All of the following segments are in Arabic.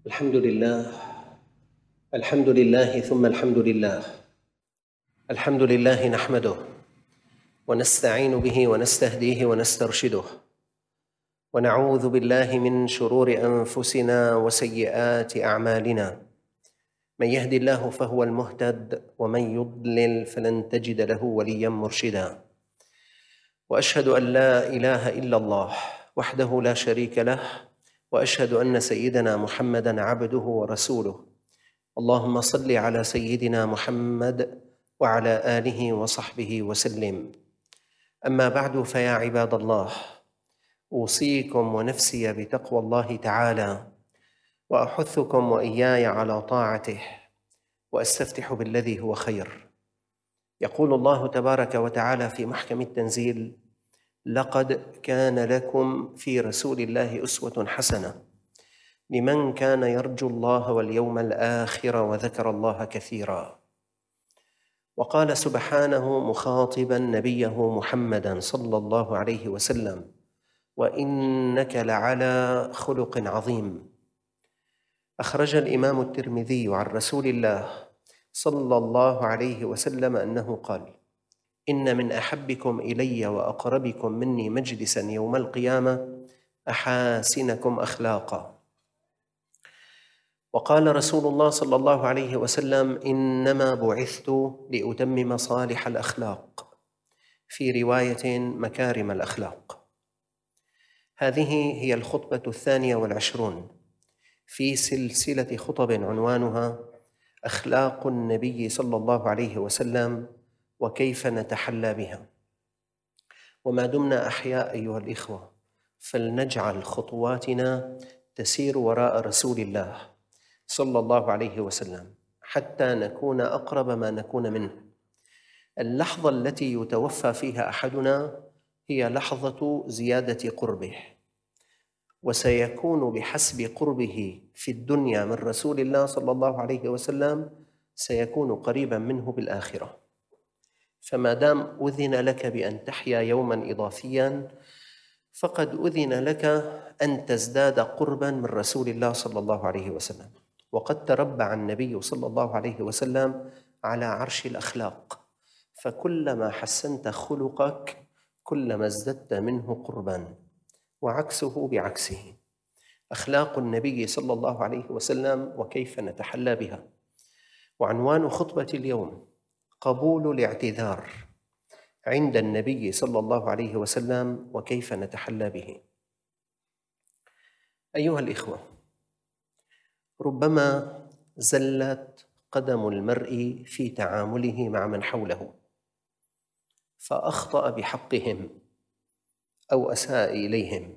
الحمد لله. الحمد لله ثم الحمد لله. الحمد لله نحمده ونستعين به ونستهديه ونسترشده، ونعوذ بالله من شرور أنفسنا وسيئات أعمالنا. من يهد الله فهو المهتد، ومن يضلل فلن تجد له وليا مرشدا. وأشهد أن لا إله إلا الله وحده لا شريك له، وأشهد أن سيدنا محمدًا عبده ورسوله. اللهم صل على سيدنا محمد وعلى آله وصحبه وسلم. أما بعد، فيا عباد الله، أوصيكم ونفسي بتقوى الله تعالى، وأحثكم وإياي على طاعته، وأستفتح بالذي هو خير. يقول الله تبارك وتعالى في محكم التنزيل: لقد كان لكم في رسول الله أسوة حسنة لمن كان يرجو الله واليوم الآخر وذكر الله كثيرا. وقال سبحانه مخاطبا نبيه محمدا صلى الله عليه وسلم: وإنك لعلى خلق عظيم. أخرج الإمام الترمذي عن رسول الله صلى الله عليه وسلم أنه قال: إن من أحبكم إلي وأقربكم مني مجلسا يوم القيامة أحاسنكم أخلاقا. وقال رسول الله صلى الله عليه وسلم: إنما بعثت لأتمم صالح الأخلاق، في رواية مكارم الأخلاق. هذه هي الخطبة 22 في سلسلة خطب عنوانها أخلاق النبي صلى الله عليه وسلم وكيف نتحلى بها. وما دمنا أحياء أيها الإخوة، فلنجعل خطواتنا تسير وراء رسول الله صلى الله عليه وسلم حتى نكون أقرب ما نكون منه. اللحظة التي يتوفى فيها أحدنا هي لحظة زيادة قربه، وسيكون بحسب قربه في الدنيا من رسول الله صلى الله عليه وسلم سيكون قريبا منه بالآخرة. فما دام أذن لك بأن تحيا يوما إضافيا، فقد أذن لك أن تزداد قربا من رسول الله صلى الله عليه وسلم. وقد تربع النبي صلى الله عليه وسلم على عرش الأخلاق، فكلما حسنت خلقك كلما ازددت منه قربا، وعكسه بعكسه. أخلاق النبي صلى الله عليه وسلم وكيف نتحلى بها. وعنوان خطبة اليوم: قبول الاعتذار عند النبي صلى الله عليه وسلم وكيف نتحلى به. أيها الإخوة، ربما زلت قدم المرء في تعامله مع من حوله، فأخطأ بحقهم أو أساء إليهم،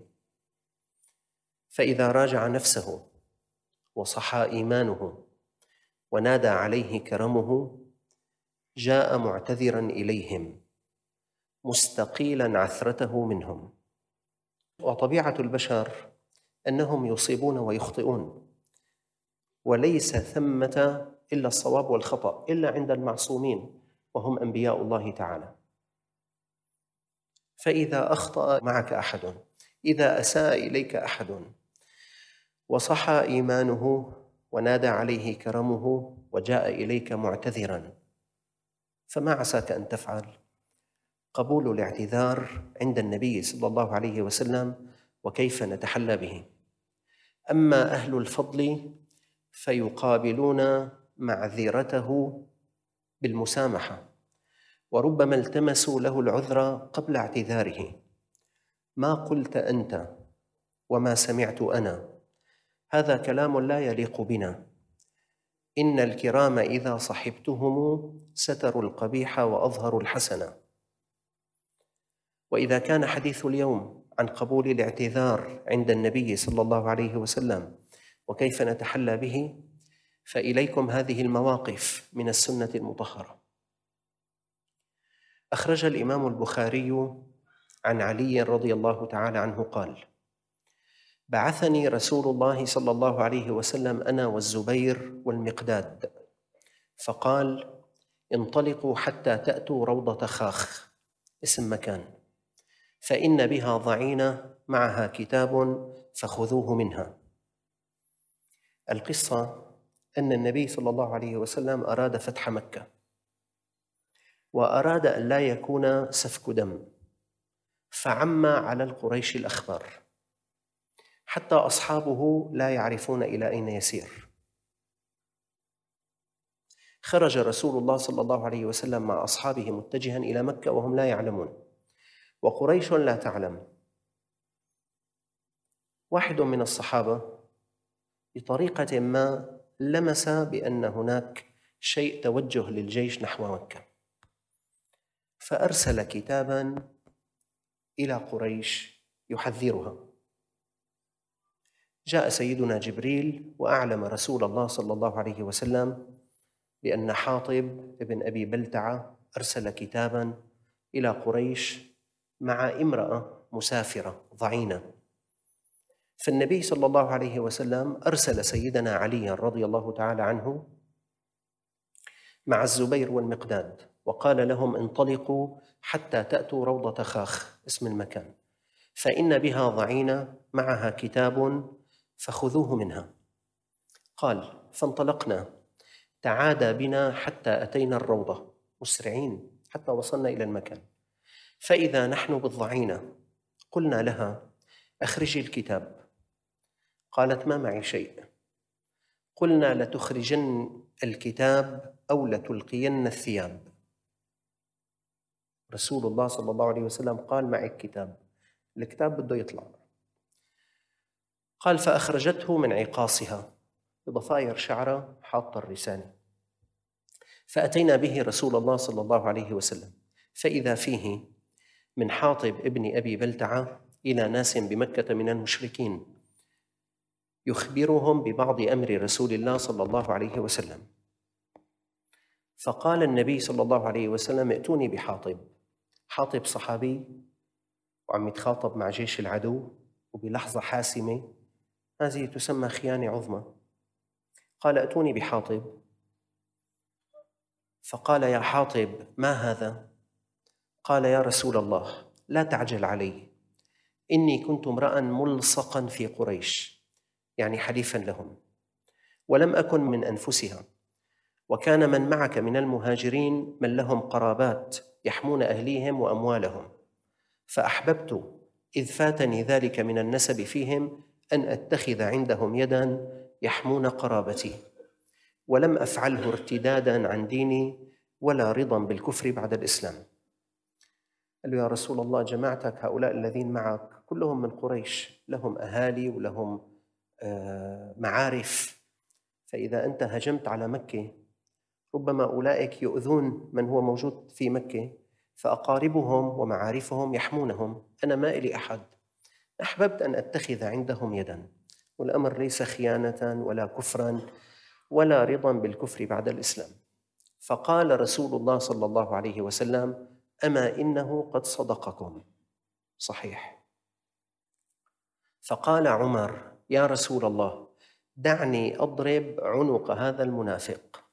فإذا راجع نفسه وصحى إيمانه ونادى عليه كرمه، جاء معتذرا إليهم مستقيلا عثرته منهم. وطبيعة البشر أنهم يصيبون ويخطئون، وليس ثمة إلا الصواب والخطأ إلا عند المعصومين وهم أنبياء الله تعالى. فإذا أخطأ معك أحد، إذا أساء إليك أحد، وصحى إيمانه ونادى عليه كرمه وجاء إليك معتذرا، فما عساك أن تفعل؟ قبول الاعتذار عند النبي صلى الله عليه وسلم وكيف نتحلى به. أما أهل الفضل فيقابلون معذرته بالمسامحة، وربما التمسوا له العذر قبل اعتذاره. ما قلت أنت وما سمعت أنا، هذا كلام لا يليق بنا. إن الكرام إذا صحبتهم ستروا القبيح وأظهروا الحسن. وإذا كان حديث اليوم عن قبول الاعتذار عند النبي صلى الله عليه وسلم وكيف نتحلى به، فإليكم هذه المواقف من السنة المطهرة. أخرج الإمام البخاري عن علي رضي الله تعالى عنه قال: بعثني رسول الله صلى الله عليه وسلم أنا والزبير والمقداد، فقال: انطلقوا حتى تأتوا روضة خاخ، اسم مكان، فإن بها ضعينة معها كتاب فخذوه منها. القصة أن النبي صلى الله عليه وسلم أراد فتح مكة، وأراد أن لا يكون سفك دم، فعم على القريش الأخبار حتى أصحابه لا يعرفون إلى أين يسير. خرج رسول الله صلى الله عليه وسلم مع أصحابه متجها إلى مكة وهم لا يعلمون، وقريش لا تعلم. واحد من الصحابة بطريقة ما لمس بأن هناك شيء توجه للجيش نحو مكة، فأرسل كتاباً إلى قريش يحذرها. جاء سيدنا جبريل وأعلم رسول الله صلى الله عليه وسلم بأن حاطب ابن أبي بلتعة أرسل كتاباً إلى قريش مع امرأة مسافرة ضعينة. فالنبي صلى الله عليه وسلم أرسل سيدنا علي رضي الله تعالى عنه مع الزبير والمقداد، وقال لهم: انطلقوا حتى تأتوا روضة خاخ، اسم المكان، فإن بها ضعينة معها كتاب فخذوه منها. قال: فانطلقنا، تعادى بنا حتى أتينا الروضة مسرعين حتى وصلنا إلى المكان، فإذا نحن بالضعينة. قلنا لها: أخرجي الكتاب. قالت: ما معي شيء. قلنا: لتخرجن الكتاب أو لتلقين الثياب. رسول الله صلى الله عليه وسلم قال: معي الكتاب، الكتاب بده يطلع. قال: فأخرجته من عقاصها بضفائر شعرة حاطة الرسالة، فأتينا به رسول الله صلى الله عليه وسلم، فإذا فيه من حاطب ابن أبي بلتعة إلى ناس بمكة من المشركين يخبرهم ببعض أمر رسول الله صلى الله عليه وسلم. فقال النبي صلى الله عليه وسلم: ائتوني بحاطب. حاطب صحابي وعم يتخاطب مع جيش العدو، وبلحظة حاسمة هذه تسمى خيانة عظمى. قال: ائتوني بحاطب. فقال: يا حاطب، ما هذا؟ قال: يا رسول الله، لا تعجل علي، إني كنت امرأ ملصقا في قريش، يعني حليفا لهم، ولم أكن من أنفسها، وكان من معك من المهاجرين من لهم قرابات يحمون أهليهم وأموالهم، فأحببت إذ فاتني ذلك من النسب فيهم أن أتخذ عندهم يداً يحمون قرابتي، ولم أفعله ارتداداً عن ديني ولا رضاً بالكفر بعد الإسلام. قال له: يا رسول الله، جماعتك هؤلاء الذين معك كلهم من قريش، لهم أهالي ولهم معارف، فإذا أنت هجمت على مكة ربما أولئك يؤذون من هو موجود في مكة، فأقاربهم ومعارفهم يحمونهم، أنا ما إلي أحد، أحببت أن أتخذ عندهم يداً، والأمر ليس خيانة ولا كفراً ولا رضاً بالكفر بعد الإسلام. فقال رسول الله صلى الله عليه وسلم: أما إنه قد صدقكم، صحيح. فقال عمر: يا رسول الله، دعني أضرب عنق هذا المنافق،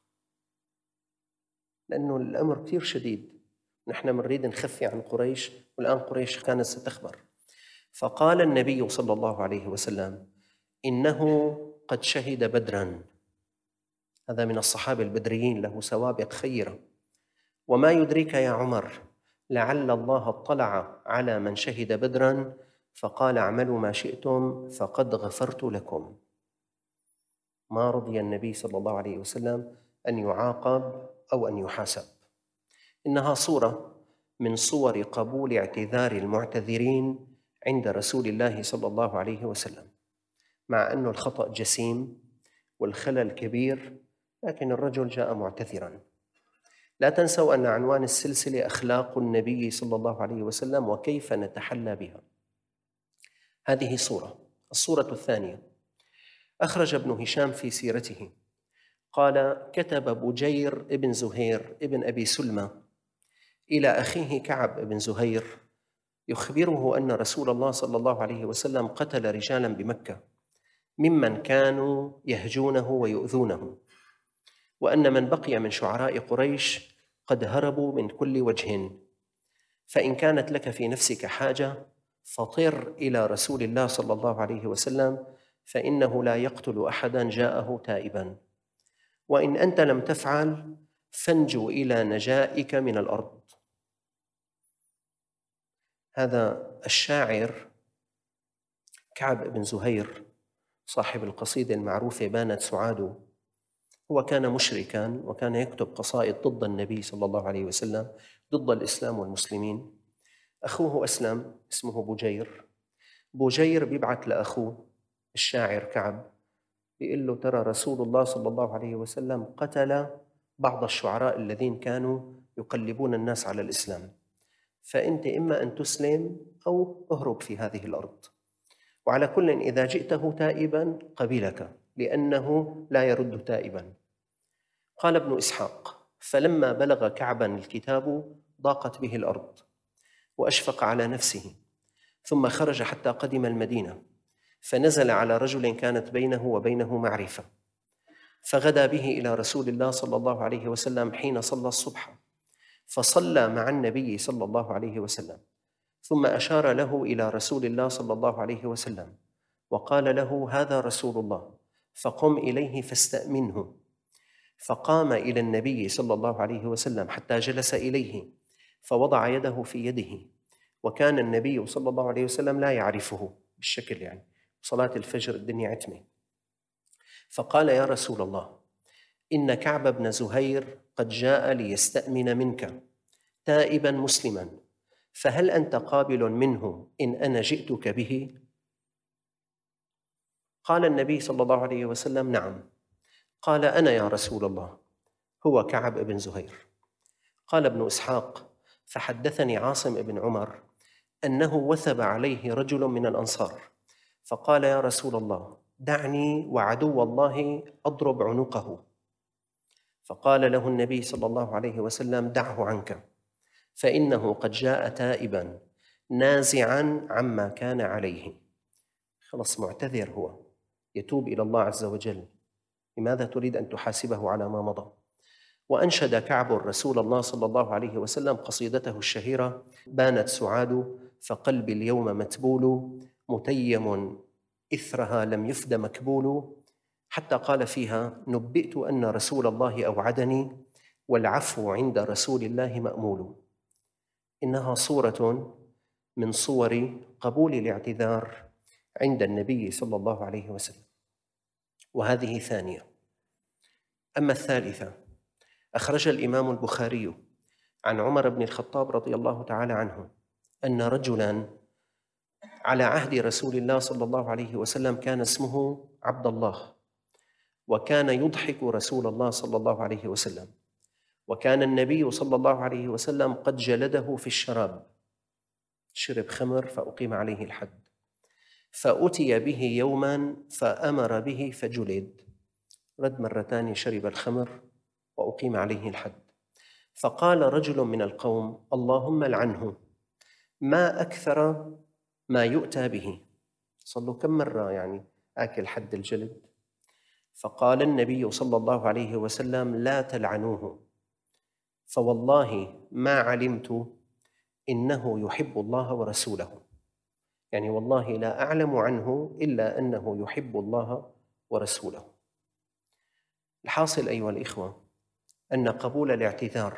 لأنه الأمر كثير شديد، نحن نريد نخفي عن قريش، والآن قريش كانت ستخبر. فقال النبي صلى الله عليه وسلم: إنه قد شهد بدراً، هذا من الصحابة البدريين، له سوابق خيرة. وما يدريك يا عمر، لعل الله اطلع على من شهد بدراً فقال: اعملوا ما شئتم فقد غفرت لكم. ما رضي النبي صلى الله عليه وسلم أن يعاقب أو أن يحاسب. إنها صورة من صور قبول اعتذار المعتذرين عند رسول الله صلى الله عليه وسلم، مع أن الخطأ جسيم والخلل كبير، لكن الرجل جاء معتذراً. لا تنسوا أن عنوان السلسلة أخلاق النبي صلى الله عليه وسلم وكيف نتحلى بها. هذه صورة. الصورة الثانية، أخرج ابن هشام في سيرته قال: كتب بجير ابن زهير ابن أبي سلمى إلى أخيه كعب بن زهير يخبره أن رسول الله صلى الله عليه وسلم قتل رجالاً بمكة ممن كانوا يهجونه ويؤذونه، وأن من بقي من شعراء قريش قد هربوا من كل وجه، فإن كانت لك في نفسك حاجة فطر إلى رسول الله صلى الله عليه وسلم فإنه لا يقتل أحدا جاءه تائبا، وإن أنت لم تفعل فانجو إلى نجائك من الأرض. هذا الشاعر كعب بن زهير صاحب القصيدة المعروفة بانت سعاد، هو كان مشركا وكان يكتب قصائد ضد النبي صلى الله عليه وسلم، ضد الإسلام والمسلمين. أخوه أسلم اسمه بجير. بجير بيبعث لأخوه الشاعر كعب بيقول له: ترى رسول الله صلى الله عليه وسلم قتل بعض الشعراء الذين كانوا يقلبون الناس على الإسلام، فأنت إما أن تسلم أو اهرب في هذه الأرض، وعلى كل إذا جئته تائبا قبلك لأنه لا يرد تائبا. قال ابن إسحاق: فلما بلغ كعبا الكتاب ضاقت به الأرض وأشفق على نفسه، ثم خرج حتى قدم المدينة، فنزل على رجل كانت بينه وبينه معرفة، فغدا به إلى رسول الله صلى الله عليه وسلم حين صلى الصبح، فصلى مع النبي صلى الله عليه وسلم، ثم أشار له إلى رسول الله صلى الله عليه وسلم وقال له: هذا رسول الله، فقم إليه فاستأمنه. فقام إلى النبي صلى الله عليه وسلم حتى جلس إليه، فوضع يده في يده، وكان النبي صلى الله عليه وسلم لا يعرفه بالشكل، يعني صلاة الفجر الدنيا عتمة. فقال: يا رسول الله، إن كعب بن زهير قد جاء ليستأمن منك تائبا مسلما، فهل أنت قابل منه إن أنا جئتك به؟ قال النبي صلى الله عليه وسلم: نعم. قال: أنا يا رسول الله، هو كعب بن زهير. قال ابن إسحاق: فحدثني عاصم بن عمر أنه وثب عليه رجل من الأنصار فقال: يا رسول الله، دعني وعدو الله أضرب عنقه. فقال له النبي صلى الله عليه وسلم: دعه عنك، فإنه قد جاء تائبا نازعا عما كان عليه. خلص معتذر، هو يتوب إلى الله عز وجل. لماذا تريد أن تحاسبه على ما مضى؟ وأنشد كعب رسول الله صلى الله عليه وسلم قصيدته الشهيرة: بانت سعاد فقلبي اليوم متبول، متيم إثرها لم يفد مكبول، حتى قال فيها: نبئت أن رسول الله أوعدني، والعفو عند رسول الله مأمول. إنها صورة من صور قبول الاعتذار عند النبي صلى الله عليه وسلم، وهذه ثانية. أما الثالثة، أخرج الإمام البخاري عن عمر بن الخطاب رضي الله تعالى عنه أن رجلاً على عهد رسول الله صلى الله عليه وسلم كان اسمه عبد الله، وكان يضحك رسول الله صلى الله عليه وسلم، وكان النبي صلى الله عليه وسلم قد جلده في الشراب، شرب خمر فأقيم عليه الحد، فأتي به يوماً فأمر به فجلد، رد مرة ثانية شرب الخمر وأقيم عليه الحد. فقال رجل من القوم: اللهم لعنه، ما أكثر ما يؤتى به، صلى له كم مرة يعني آكل حد الجلد. فقال النبي صلى الله عليه وسلم: لا تلعنوه، فوالله ما علمت إنه يحب الله ورسوله، يعني والله لا أعلم عنه إلا أنه يحب الله ورسوله. الحاصل أيها الإخوة أن قبول الاعتذار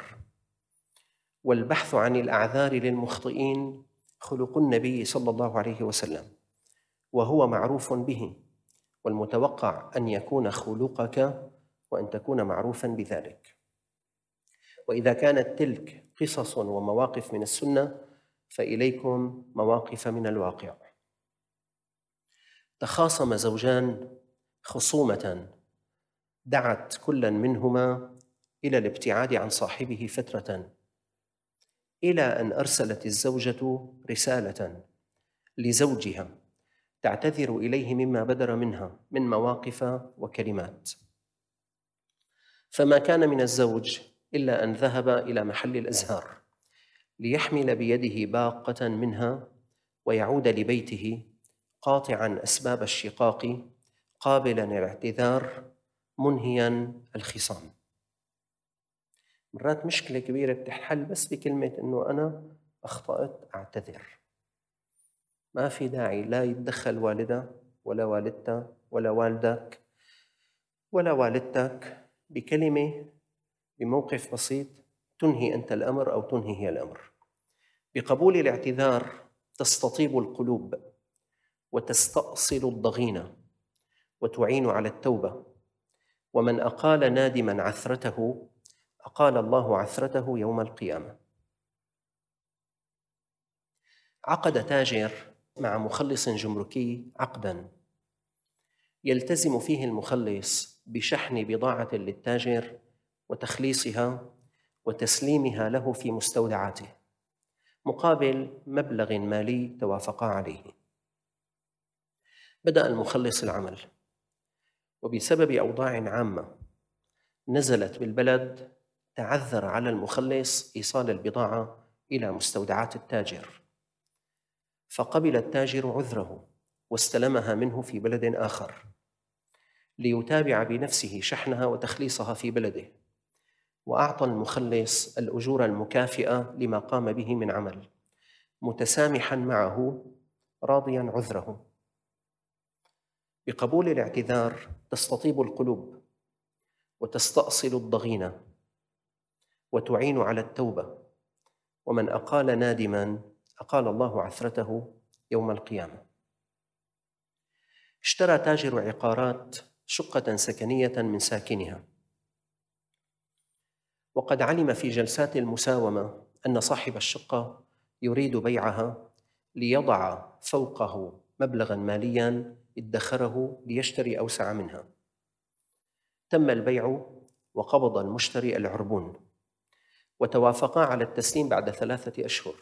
والبحث عن الأعذار للمخطئين خلق النبي صلى الله عليه وسلم، وهو معروف به، والمتوقع أن يكون خلقك وأن تكون معروفا بذلك. وإذا كانت تلك قصص ومواقف من السنة، فإليكم مواقف من الواقع. تخاصم زوجان خصومة دعت كل منهما إلى الابتعاد عن صاحبه فترة، إلى أن أرسلت الزوجة رسالة لزوجها تعتذر إليه مما بدر منها من مواقف وكلمات، فما كان من الزوج إلا أن ذهب إلى محل الأزهار ليحمل بيده باقة منها ويعود لبيته قاطعاً أسباب الشقاق، قابلاً الاعتذار، منهياً الخصام. مرات مشكلة كبيرة بتحل بس بكلمة إنه أنا أخطأت أعتذر، ما في داعي لا يتدخل والدها ولا والدتك ولا والدك ولا والدتك بكلمة، بموقف بسيط تنهي أنت الأمر أو تنهي هي الأمر. بقبول الاعتذار تستطيب القلوب وتستأصل الضغينة وتعين على التوبة. ومن أقال نادما عثرته أقال الله عثرته يوم القيامة. عقد تاجر مع مخلص جمركي عقداً يلتزم فيه المخلص بشحن بضاعة للتاجر وتخليصها وتسليمها له في مستودعاته مقابل مبلغ مالي توافقا عليه. بدأ المخلص العمل، وبسبب أوضاع عامة نزلت بالبلد تعذر على المخلص إيصال البضاعة إلى مستودعات التاجر، فقبل التاجر عذره واستلمها منه في بلد آخر ليتابع بنفسه شحنها وتخليصها في بلده، وأعطى المخلص الأجور المكافئة لما قام به من عمل، متسامحاً معه راضياً عذره. بقبول الاعتذار تستطيب القلوب وتستأصل الضغينة وتعين على التوبة. ومن أقال نادماً أقال الله عثرته يوم القيامة. اشترى تاجر عقارات شقة سكنية من ساكنها، وقد علم في جلسات المساومة أن صاحب الشقة يريد بيعها ليضع فوقه مبلغاً مالياً ادخره ليشتري أوسع منها. تم البيع وقبض المشتري العربون، وتوافقا على التسليم بعد 3 أشهر.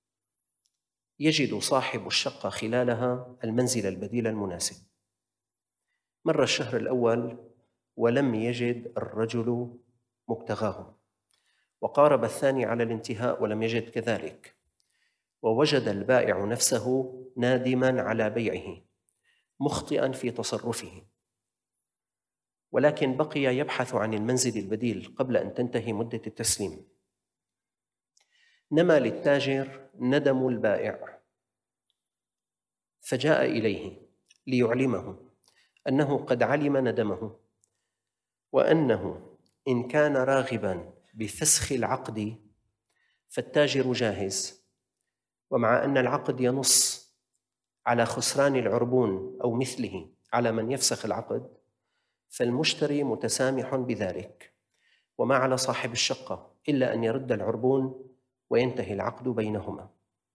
يجد صاحب الشقة خلالها المنزل البديل المناسب. مر الشهر الأول ولم يجد الرجل مبتغاه، وقارب الثاني على الانتهاء ولم يجد كذلك، ووجد البائع نفسه نادماً على بيعه مخطئاً في تصرفه، ولكن بقي يبحث عن المنزل البديل قبل أن تنتهي مدة التسليم. نما للتاجر ندم البائع، فجاء إليه ليعلمه أنه قد علم ندمه، وأنه إن كان راغباً بفسخ العقد فالتاجر جاهز، ومع أن العقد ينص على خسران العربون أو مثله على من يفسخ العقد، فالمشتري متسامح بذلك، وما على صاحب الشقة إلا أن يرد العربون وينتهي العقد بينهما.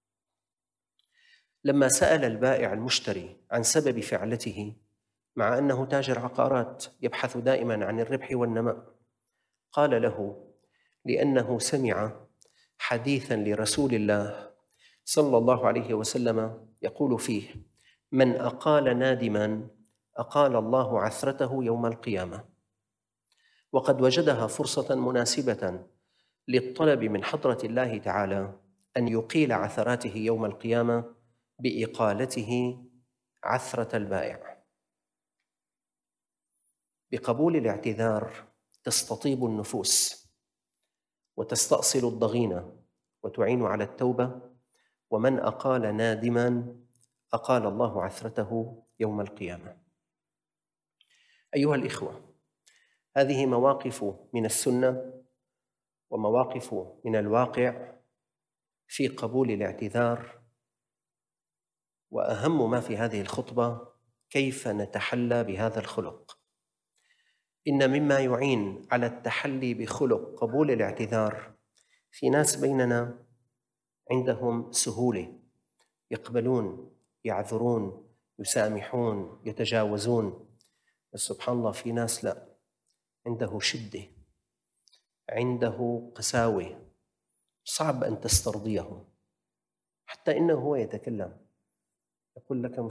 لما سأل البائع المشتري عن سبب فعلته، مع أنه تاجر عقارات يبحث دائماً عن الربح والنماء، قال له: لأنه سمع حديثاً لرسول الله صلى الله عليه وسلم يقول فيه: من أقال نادماً أقال الله عثرته يوم القيامة. وقد وجدها فرصة مناسبة للطلب من حضرة الله تعالى أن يقيل عثراته يوم القيامة بإقالته عثرة البائع. بقبول الاعتذار تستطيب النفوس وتستأصل الضغينة وتعين على التوبة. ومن أقال نادماً أقال الله عثرته يوم القيامة. أيها الإخوة، هذه مواقف من السنة ومواقف من الواقع في قبول الاعتذار، وأهم ما في هذه الخطبة كيف نتحلى بهذا الخلق. إن مما يعين على التحلي بخلق قبول الاعتذار في ناس بيننا عندهم سهولة، يقبلون، يعذرون، يسامحون، يتجاوزون. بس سبحان الله في ناس لا، عنده شدة، عنده قساوة، صعب أن تسترضيه. حتى إنه هو يتكلم يقول لك: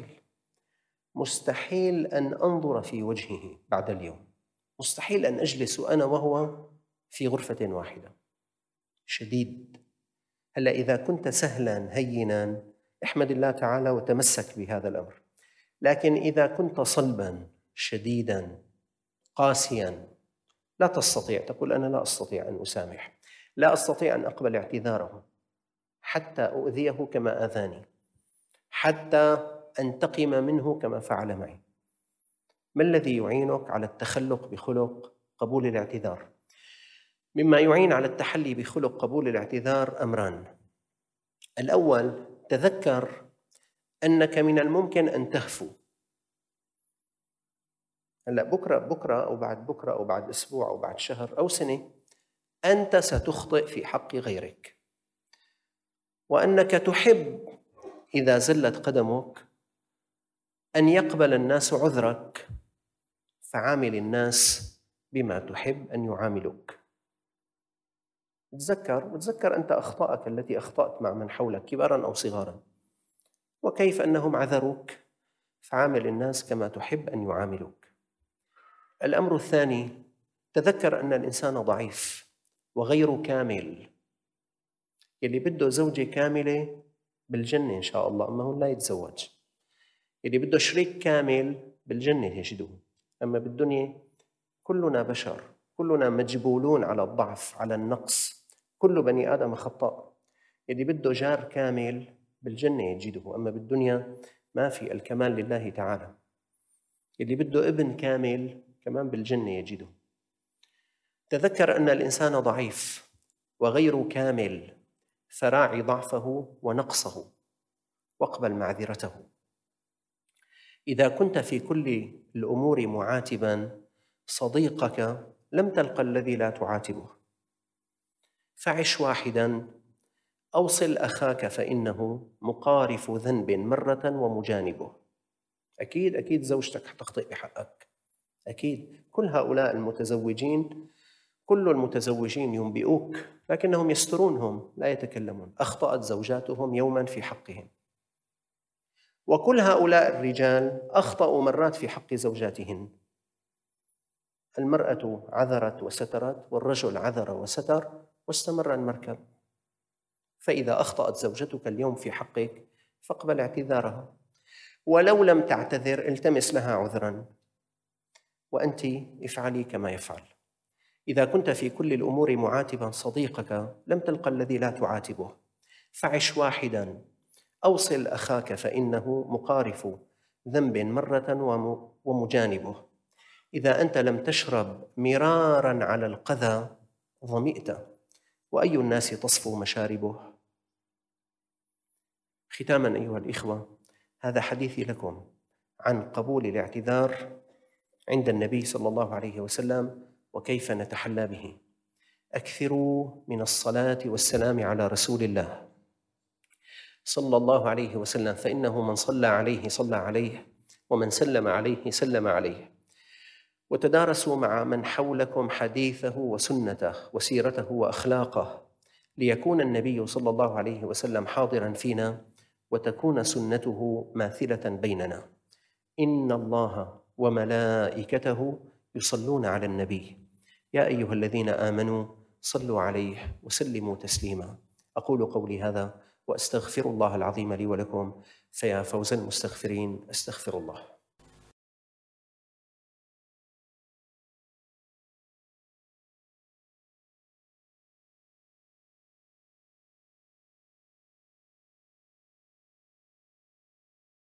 مستحيل أن أنظر في وجهه بعد اليوم، مستحيل أن أجلس أنا وهو في غرفة واحدة. شديد. هلأ إذا كنت سهلاً هيناً احمد الله تعالى وتمسك بهذا الأمر، لكن إذا كنت صلباً شديداً قاسياً لا تستطيع، تقول: أنا لا أستطيع أن أسامح، لا أستطيع أن أقبل اعتذاره حتى أؤذيه كما آذاني، حتى أنتقم منه كما فعل معي. ما الذي يعينك على التخلق بخلق قبول الاعتذار؟ مما يعين على التحلي بخلق قبول الاعتذار أمران. الأول، تذكر أنك من الممكن أن تهفو. هلأ بكرة أو بعد بكرة أو بعد أسبوع أو بعد شهر أو سنة أنت ستخطئ في حق غيرك، وأنك تحب إذا زلت قدمك أن يقبل الناس عذرك، فعامل الناس بما تحب أن يعاملوك. تذكر أنت أخطاءك التي أخطأت مع من حولك كبارا أو صغارا، وكيف أنهم عذروك، فعامل الناس كما تحب أن يعاملوك. الأمر الثاني، تذكر أن الإنسان ضعيف وغير كامل. يلي بده زوجة كاملة بالجنة إن شاء الله، أما هو لا يتزوج. يلي بده شريك كامل بالجنة يجده. أما بالدنيا كلنا بشر، كلنا مجبولون على الضعف، على النقص، كل بني آدم خطاء. يلي بده جار كامل بالجنة يجده، أما بالدنيا ما في الكمال لله تعالى. يلي بده ابن كامل كمان بالجنة يجده. تذكر أن الإنسان ضعيف وغير كامل، فراعي ضعفه ونقصه واقبل معذرته. إذا كنت في كل الأمور معاتباً صديقك، لم تلق الذي لا تعاتبه. فعش واحداً، أوصل أخاك فإنه مقارف ذنب مرة ومجانبه. أكيد زوجتك حتخطئ بحقك، أكيد. كل هؤلاء المتزوجين، كل المتزوجين ينبئوك، لكنهم يسترونهم، لا يتكلمون. أخطأت زوجاتهم يوماً في حقهم، وكل هؤلاء الرجال أخطأوا مرات في حق زوجاتهن. المرأة عذرت وسترت، والرجل عذر وستر، واستمر المركب. فإذا أخطأت زوجتك اليوم في حقك فاقبل اعتذارها، ولو لم تعتذر التمس لها عذراً، وأنت افعلي كما يفعل. إذا كنت في كل الأمور معاتباً صديقك، لم تلق الذي لا تعاتبه. فعش واحداً، أوصل أخاك فإنه مقارف ذنب مرة ومجانبه. إذا أنت لم تشرب مراراً على القذى ظمئت، وأي الناس تصفو مشاربه. ختاماً أيها الإخوة، هذا حديثي لكم عن قبول الاعتذار عند النبي صلى الله عليه وسلم وكيف نتحلى به. أكثروا من الصلاة والسلام على رسول الله صلى الله عليه وسلم، فإنه من صلى عليه صلى عليه، ومن سلم عليه سلم عليه. وتدارسوا مع من حولكم حديثه وسنته وسيرته وأخلاقه، ليكون النبي صلى الله عليه وسلم حاضراً فينا، وتكون سنته ماثلة بيننا. إن الله وملائكته يصلون على النبي، يا أيها الذين آمنوا صلوا عليه وسلموا تسليما. أقول قولي هذا وأستغفر الله العظيم لي ولكم، فيا فوز المستغفرين، أستغفر الله.